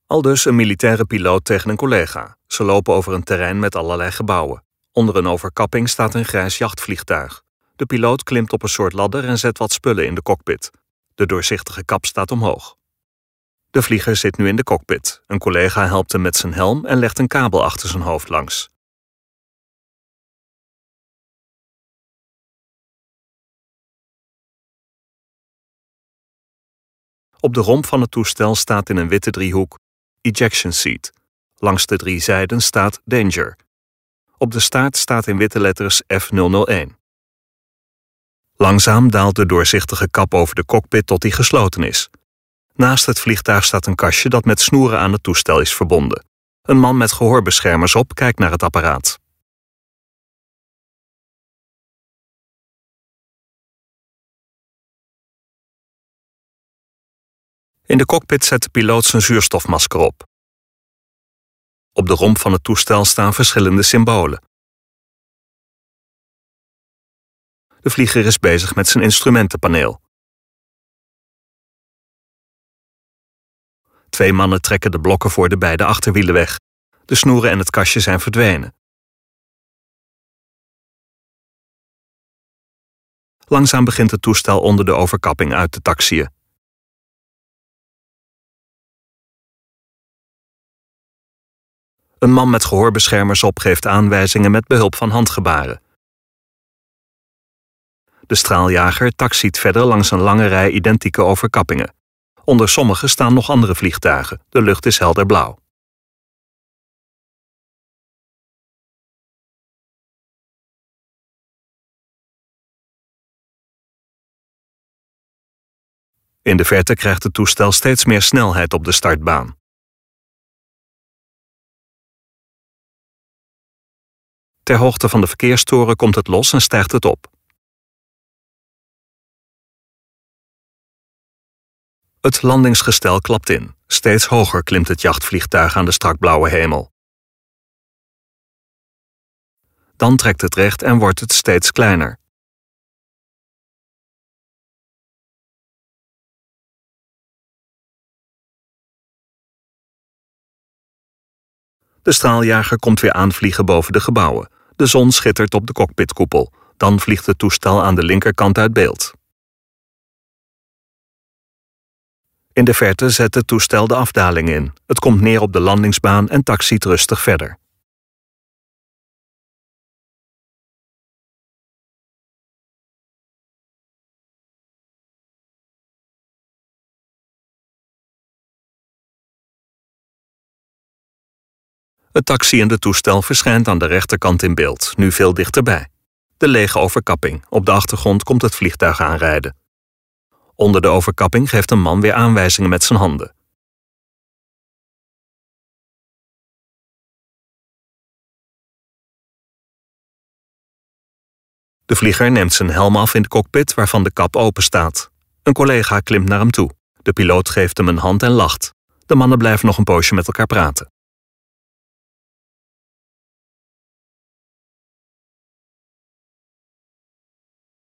Aldus een militaire piloot tegen een collega. Ze lopen over een terrein met allerlei gebouwen. Onder een overkapping staat een grijs jachtvliegtuig. De piloot klimt op een soort ladder en zet wat spullen in de cockpit. De doorzichtige kap staat omhoog. De vlieger zit nu in de cockpit. Een collega helpt hem met zijn helm en legt een kabel achter zijn hoofd langs. Op de romp van het toestel staat in een witte driehoek Ejection Seat. Langs de 3 zijden staat Danger. Op de staart staat in witte letters F001. Langzaam daalt de doorzichtige kap over de cockpit tot die gesloten is. Naast het vliegtuig staat een kastje dat met snoeren aan het toestel is verbonden. Een man met gehoorbeschermers op kijkt naar het apparaat. In de cockpit zet de piloot zijn zuurstofmasker op. Op de romp van het toestel staan verschillende symbolen. De vlieger is bezig met zijn instrumentenpaneel. 2 mannen trekken de blokken voor de beide achterwielen weg. De snoeren en het kastje zijn verdwenen. Langzaam begint het toestel onder de overkapping uit te taxiën. Een man met gehoorbeschermers op geeft aanwijzingen met behulp van handgebaren. De straaljager taxiet verder langs een lange rij identieke overkappingen. Onder sommige staan nog andere vliegtuigen. De lucht is helder blauw. In de verte krijgt het toestel steeds meer snelheid op de startbaan. Ter hoogte van de verkeerstoren komt het los en stijgt het op. Het landingsgestel klapt in. Steeds hoger klimt het jachtvliegtuig aan de strakblauwe hemel. Dan trekt het recht en wordt het steeds kleiner. De straaljager komt weer aanvliegen boven de gebouwen. De zon schittert op de cockpitkoepel. Dan vliegt het toestel aan de linkerkant uit beeld. In de verte zet het toestel de afdaling in. Het komt neer op de landingsbaan en taxiet rustig verder. Het taxiënde toestel verschijnt aan de rechterkant in beeld, nu veel dichterbij. De lege overkapping. Op de achtergrond komt het vliegtuig aanrijden. Onder de overkapping geeft een man weer aanwijzingen met zijn handen. De vlieger neemt zijn helm af in de cockpit waarvan de kap open staat. Een collega klimt naar hem toe. De piloot geeft hem een hand en lacht. De mannen blijven nog een poosje met elkaar praten.